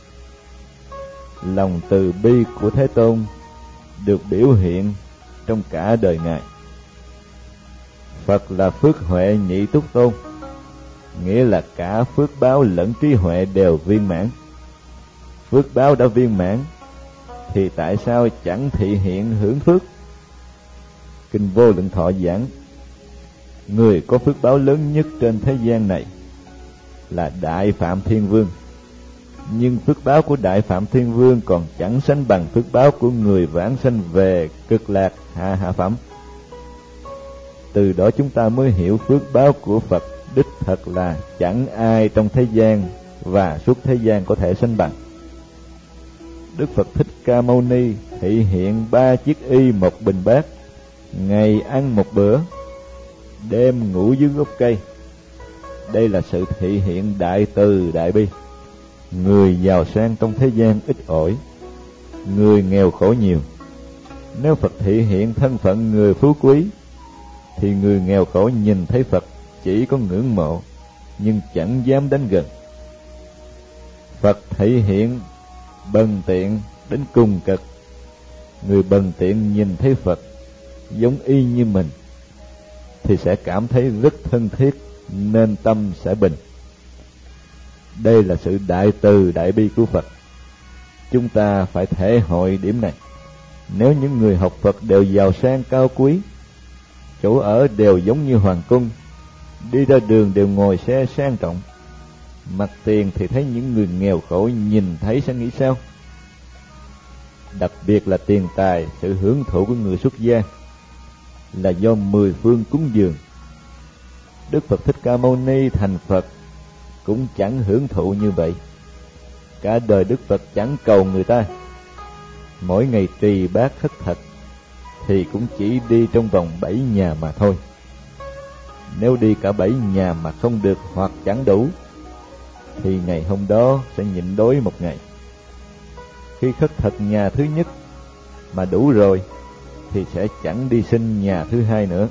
B: Lòng từ bi của Thế Tôn được biểu hiện trong cả đời Ngài. Phật là phước huệ nhị túc tôn, nghĩa là cả phước báo lẫn trí huệ đều viên mãn. Phước báo đã viên mãn thì tại sao chẳng thị hiện hưởng phước? Kinh Vô Lượng Thọ giảng, người có phước báo lớn nhất trên thế gian này là Đại Phạm Thiên Vương, nhưng phước báo của Đại Phạm Thiên Vương còn chẳng sánh bằng phước báo của người vãng sanh về cực lạc hạ hạ phẩm. Từ đó chúng ta mới hiểu phước báo của Phật đích thật là chẳng ai trong thế gian và suốt thế gian có thể sánh bằng. Đức Phật Thích Ca Mâu Ni thị hiện ba chiếc y một bình bát, ngày ăn một bữa, đêm ngủ dưới gốc cây. Đây là sự thị hiện đại từ đại bi. Người giàu sang trong thế gian ít ỏi, người nghèo khổ nhiều. Nếu Phật thị hiện thân phận người phú quý, thì người nghèo khổ nhìn thấy Phật chỉ có ngưỡng mộ, nhưng chẳng dám đến gần. Phật thị hiện bần tiện đến cùng cực, người bần tiện nhìn thấy Phật giống y như mình thì sẽ cảm thấy rất thân thiết, nên tâm sẽ bình. Đây là sự đại từ đại bi của Phật. Chúng ta phải thể hội điểm này. Nếu những người học Phật đều giàu sang cao quý, chỗ ở đều giống như hoàng cung, đi ra đường đều ngồi xe sang trọng, mặt tiền thì thấy những người nghèo khổ, nhìn thấy sẽ nghĩ sao? Đặc biệt là tiền tài, sự hưởng thụ của người xuất gia là do mười phương cúng dường. Đức Phật Thích Ca Mâu Ni thành Phật cũng chẳng hưởng thụ như vậy. Cả đời Đức Phật chẳng cầu người ta, mỗi ngày trì bát khất thực thì cũng chỉ đi trong vòng bảy nhà mà thôi. Nếu đi cả bảy nhà mà không được hoặc chẳng đủ, thì ngày hôm đó sẽ nhịn đói một ngày. Khi khất thực nhà thứ nhất mà đủ rồi, thì sẽ chẳng đi xin nhà thứ hai nữa.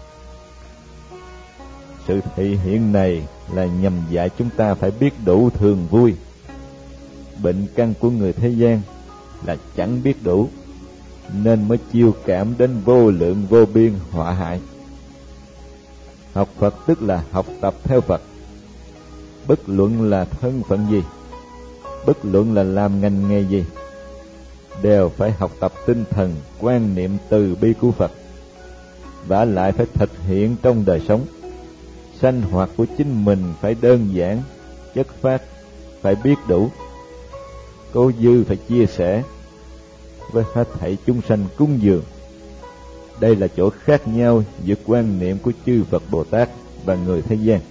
B: Sự thị hiện này là nhằm dạy chúng ta phải biết đủ thường vui. Bệnh căn của người thế gian là chẳng biết đủ, nên mới chiêu cảm đến vô lượng vô biên họa hại. Học Phật tức là học tập theo Phật. Bất luận là thân phận gì, bất luận là làm ngành nghề gì, đều phải học tập tinh thần quan niệm từ bi của Phật, và lại phải thực hiện trong đời sống. Sinh hoạt của chính mình phải đơn giản, chất phác, phải biết đủ. Có dư phải chia sẻ với hết thảy chúng sanh cúng dường. Đây là chỗ khác nhau giữa quan niệm của chư Phật Bồ Tát và người thế gian.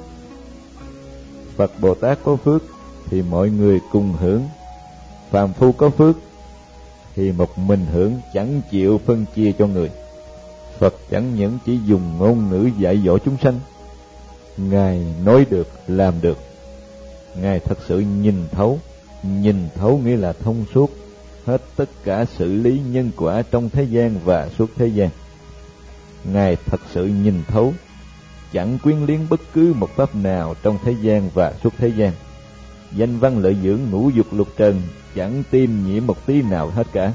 B: Phật Bồ Tát có phước thì mọi người cùng hưởng, phàm phu có phước thì một mình hưởng, chẳng chịu phân chia cho người. Phật chẳng những chỉ dùng ngôn ngữ dạy dỗ chúng sanh, Ngài nói được, làm được. Ngài thật sự nhìn thấu. Nhìn thấu nghĩa là thông suốt hết tất cả xử lý nhân quả trong thế gian và suốt thế gian. Ngài thật sự nhìn thấu, chẳng quyến liếng bất cứ một pháp nào trong thế gian và suốt thế gian. Danh văn lợi dưỡng ngũ dục lục trần chẳng tiêm nhiễm một tí nào hết cả.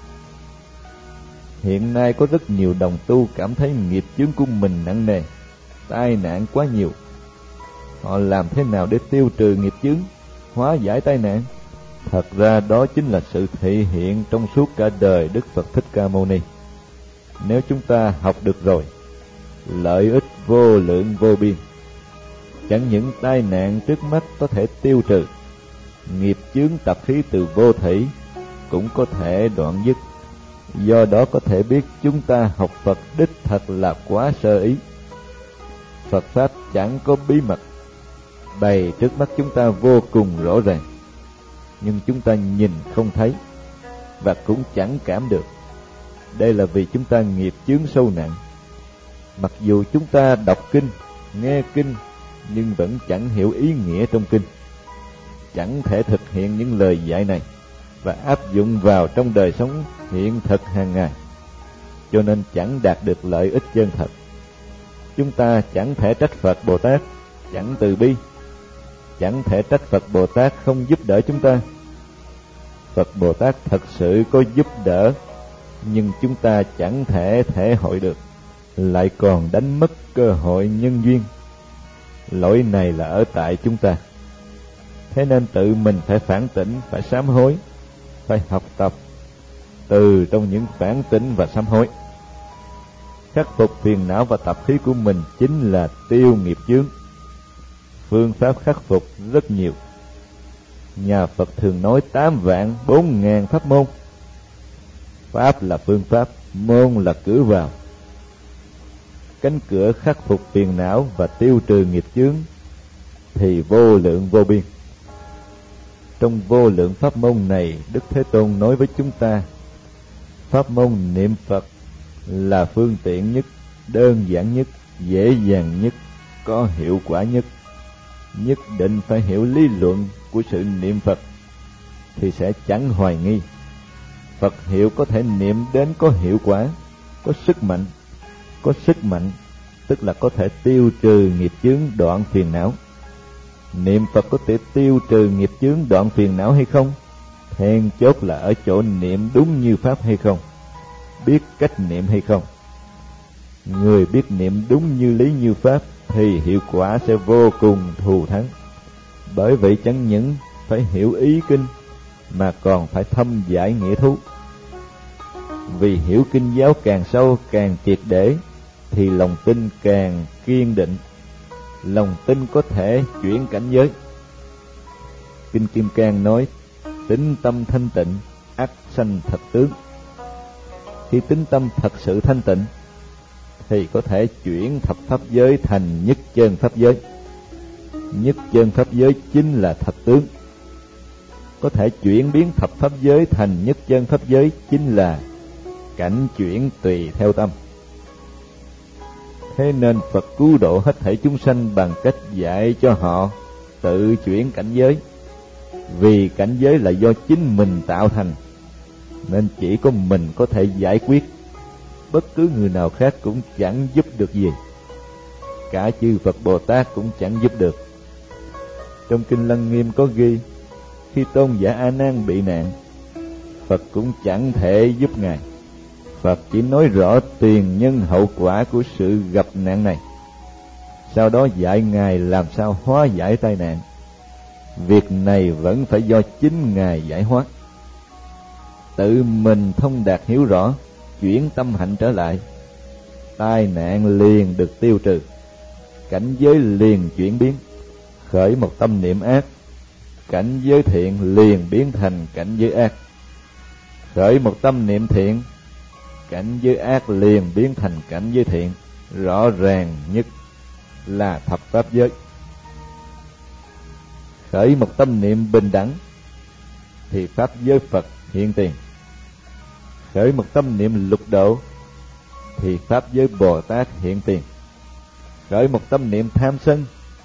B: Hiện nay có rất nhiều đồng tu cảm thấy nghiệp chướng của mình nặng nề, tai nạn quá nhiều. Họ làm thế nào để tiêu trừ nghiệp chướng, hóa giải tai nạn? Thật ra đó chính là sự thể hiện trong suốt cả đời Đức Phật Thích Ca Mâu Ni. Nếu chúng ta học được rồi, lợi ích vô lượng vô biên. Chẳng những tai nạn trước mắt có thể tiêu trừ, nghiệp chướng tập khí từ vô thủy cũng có thể đoạn dứt. Do đó có thể biết chúng ta học Phật đích thật là quá sơ ý. Phật Pháp chẳng có bí mật, bày trước mắt chúng ta vô cùng rõ ràng, nhưng chúng ta nhìn không thấy và cũng chẳng cảm được. Đây là vì chúng ta nghiệp chướng sâu nặng. Mặc dù chúng ta đọc kinh, nghe kinh, nhưng vẫn chẳng hiểu ý nghĩa trong kinh, chẳng thể thực hiện những lời dạy này và áp dụng vào trong đời sống hiện thực hàng ngày, cho nên chẳng đạt được lợi ích chân thật. Chúng ta chẳng thể trách Phật Bồ Tát chẳng từ bi, chẳng thể trách Phật Bồ Tát không giúp đỡ chúng ta. Phật Bồ Tát thật sự có giúp đỡ, nhưng chúng ta chẳng thể thể hội được, lại còn đánh mất cơ hội nhân duyên. Lỗi này là ở tại chúng ta. Thế nên tự mình phải phản tỉnh, phải sám hối, phải học tập từ trong những phản tỉnh và sám hối. Khắc phục phiền não và tập khí của mình chính là tiêu nghiệp chướng. Phương pháp khắc phục rất nhiều. Nhà Phật thường nói tám vạn bốn ngàn pháp môn. Pháp là phương pháp, môn là cửa vào. Cánh cửa khắc phục phiền não và tiêu trừ nghiệp chướng thì vô lượng vô biên. Trong vô lượng pháp môn này, Đức Thế Tôn nói với chúng ta, pháp môn niệm Phật là phương tiện nhất, đơn giản nhất, dễ dàng nhất, có hiệu quả nhất. Nhất định phải hiểu lý luận của sự niệm Phật thì sẽ chẳng hoài nghi. Phật hiệu có thể niệm đến có hiệu quả, có sức mạnh. Có sức mạnh tức là có thể tiêu trừ nghiệp chướng, đoạn phiền não. Niệm Phật có thể tiêu trừ nghiệp chướng, đoạn phiền não hay không? Then chốt là ở chỗ niệm đúng như pháp hay không, biết cách niệm hay không. Người biết niệm đúng như lý như pháp thì hiệu quả sẽ vô cùng thù thắng. Bởi vậy chẳng những phải hiểu ý kinh mà còn phải thâm giải nghĩa thú. Vì hiểu kinh giáo càng sâu càng triệt để thì lòng tin càng kiên định. Lòng tin có thể chuyển cảnh giới. Kinh Kim Cang nói: tính tâm thanh tịnh ắt sanh thật tướng. Khi tính tâm thật sự thanh tịnh thì có thể chuyển thập pháp giới thành nhất chân pháp giới. Nhất chân pháp giới chính là thật tướng. Có thể chuyển biến thập pháp giới thành nhất chân pháp giới chính là cảnh chuyển tùy theo tâm. Thế nên Phật cứu độ hết thảy chúng sanh bằng cách dạy cho họ tự chuyển cảnh giới. Vì cảnh giới là do chính mình tạo thành, nên chỉ có mình có thể giải quyết. Bất cứ người nào khác cũng chẳng giúp được gì. Cả chư Phật Bồ Tát cũng chẳng giúp được. Trong Kinh Lăng Nghiêm có ghi, khi tôn giả A Nan bị nạn, Phật cũng chẳng thể giúp ngài. Phật chỉ nói rõ tiền nhân hậu quả của sự gặp nạn này, sau đó dạy ngài làm sao hóa giải tai nạn. Việc này vẫn phải do chính ngài giải hóa. Tự mình thông đạt hiểu rõ, chuyển tâm hạnh trở lại, tai nạn liền được tiêu trừ, cảnh giới liền chuyển biến. Khởi một tâm niệm ác, cảnh giới thiện liền biến thành cảnh giới ác. Khởi một tâm niệm thiện, cảnh giới ác liền biến thành cảnh giới thiện. Rõ ràng nhất là thập pháp giới. Khởi một tâm niệm bình đẳng thì pháp giới Phật hiện tiền. Khởi một tâm niệm lục độ thì pháp giới Bồ Tát hiện tiền. Khởi một tâm niệm tham sân,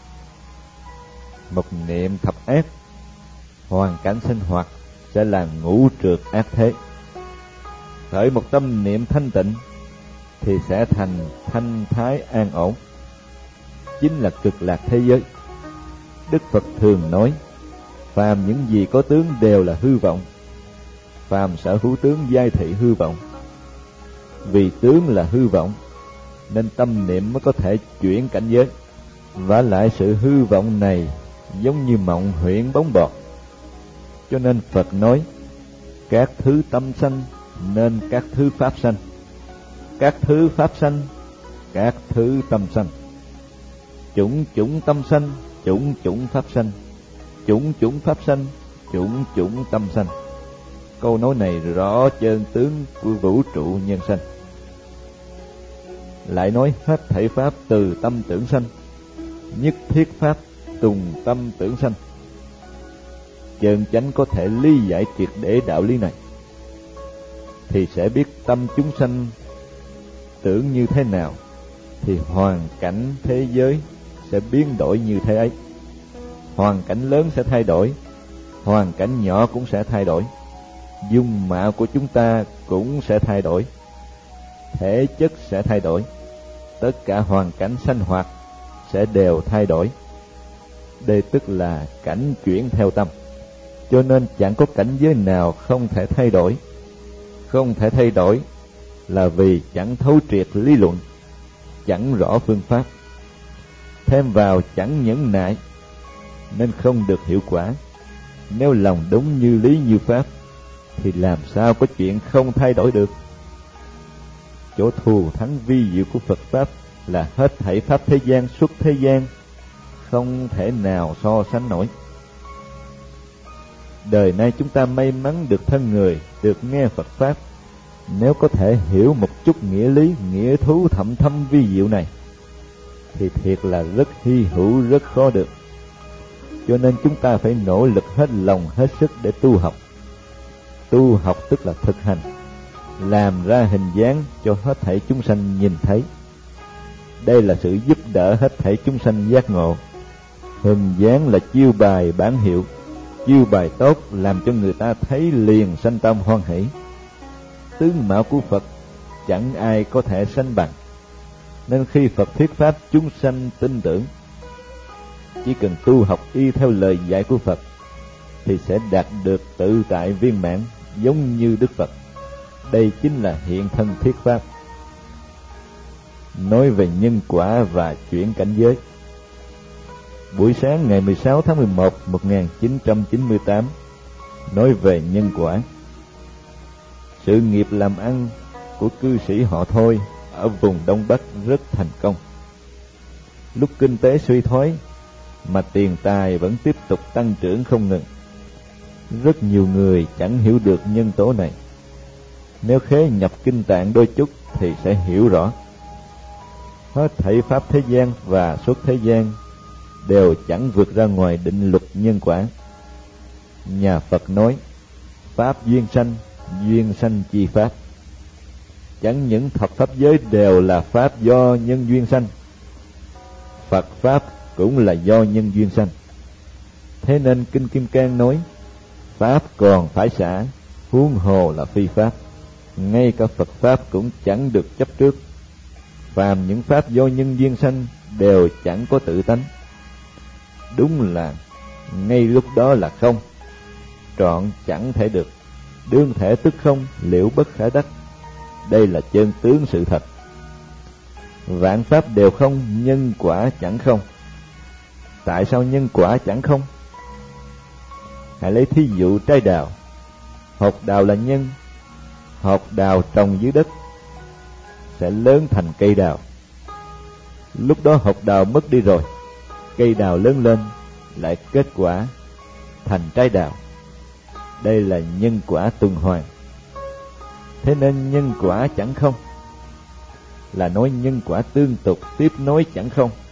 B: một niệm thập ác, hoàn cảnh sinh hoạt sẽ là ngũ trược ác thế. Khởi một tâm niệm thanh tịnh thì sẽ thành thanh thái an ổn, chính là cực lạc thế giới. Đức Phật thường nói, phàm những gì có tướng đều là hư vọng, phàm sở hữu tướng giai thị hư vọng. Vì tướng là hư vọng nên tâm niệm mới có thể chuyển cảnh giới. Vả lại sự hư vọng này giống như mộng huyễn bóng bọt, cho nên Phật nói, các thứ tâm sanh nên các thứ pháp sanh, các thứ pháp sanh các thứ tâm sanh, chủng chủng tâm sanh chủng chủng pháp sanh, chủng chủng pháp sanh chủng chủng tâm sanh. Câu nói này rõ chân tướng của vũ trụ nhân sanh. Lại nói hết thảy pháp từ tâm tưởng sanh, nhất thiết pháp tùng tâm tưởng sanh. Chân chánh có thể lý giải triệt để đạo lý này thì sẽ biết tâm chúng sanh tưởng như thế nào thì hoàn cảnh thế giới sẽ biến đổi như thế ấy. Hoàn cảnh lớn sẽ thay đổi, hoàn cảnh nhỏ cũng sẽ thay đổi. Dung mạo của chúng ta cũng sẽ thay đổi, thể chất sẽ thay đổi, tất cả hoàn cảnh sinh hoạt sẽ đều thay đổi. Đây tức là cảnh chuyển theo tâm. Cho nên chẳng có cảnh giới nào không thể thay đổi. Không thể thay đổi là vì chẳng thấu triệt lý luận, chẳng rõ phương pháp, thêm vào chẳng nhẫn nại nên không được hiệu quả. Nếu lòng đúng như lý như pháp thì làm sao có chuyện không thay đổi được. Chỗ thù thắng vi diệu của Phật Pháp là hết thảy pháp thế gian xuất thế gian không thể nào so sánh nổi. Đời nay chúng ta may mắn được thân người, được nghe Phật Pháp. Nếu có thể hiểu một chút nghĩa lý, nghĩa thú thậm thâm vi diệu này thì thiệt là rất hy hữu, rất khó được. Cho nên chúng ta phải nỗ lực hết lòng, hết sức để tu học. Tu học tức là thực hành, làm ra hình dáng cho hết thảy chúng sanh nhìn thấy. Đây là sự giúp đỡ hết thảy chúng sanh giác ngộ. Hình dáng là chiêu bài bản hiệu, chiêu bài tốt làm cho người ta thấy liền sanh tâm hoan hỷ. Tướng mạo của Phật chẳng ai có thể sánh bằng, nên khi Phật thuyết pháp chúng sanh tin tưởng. Chỉ cần tu học y theo lời dạy của Phật thì sẽ đạt được tự tại viên mãn giống như Đức Phật. Đây chính là hiện thân thuyết pháp. nói về nhân quả và chuyển cảnh giới. Buổi sáng ngày mười sáu tháng mười một năm một nghìn chín trăm chín mươi tám nói về nhân quả. Sự nghiệp làm ăn của cư sĩ họ Thôi ở vùng Đông Bắc rất thành công. Lúc kinh tế suy thoái mà tiền tài vẫn tiếp tục tăng trưởng không ngừng. Rất nhiều người chẳng hiểu được nhân tố này. Nếu khế nhập kinh tạng đôi chút thì sẽ hiểu rõ. Hết thảy pháp thế gian và xuất thế gian đều chẳng vượt ra ngoài định luật nhân quả. Nhà Phật nói pháp duyên sanh, duyên sanh chi pháp. Chẳng những thập pháp giới đều là pháp do nhân duyên sanh, Phật pháp cũng là do nhân duyên sanh. Thế nên Kinh Kim Cang nói pháp còn phải xả, huống hồ là phi pháp. Ngay cả Phật pháp cũng chẳng được chấp trước. Phàm những pháp do nhân duyên sanh đều chẳng có tự tánh. Đúng là ngay lúc đó là không, trọn chẳng thể được. Đương thể tức không, liễu bất khả đắc. Đây là chân tướng sự thật. Vạn pháp đều không, nhân quả chẳng không. Tại sao nhân quả chẳng không? Hãy lấy thí dụ trái đào. Hột đào là nhân. Hột đào trồng dưới đất sẽ lớn thành cây đào. Lúc đó hột đào mất đi rồi, cây đào lớn lên lại kết quả thành trái đào. Đây là nhân quả tuần hoàn. Thế nên nhân quả chẳng không là nói nhân quả tương tục tiếp nối chẳng không.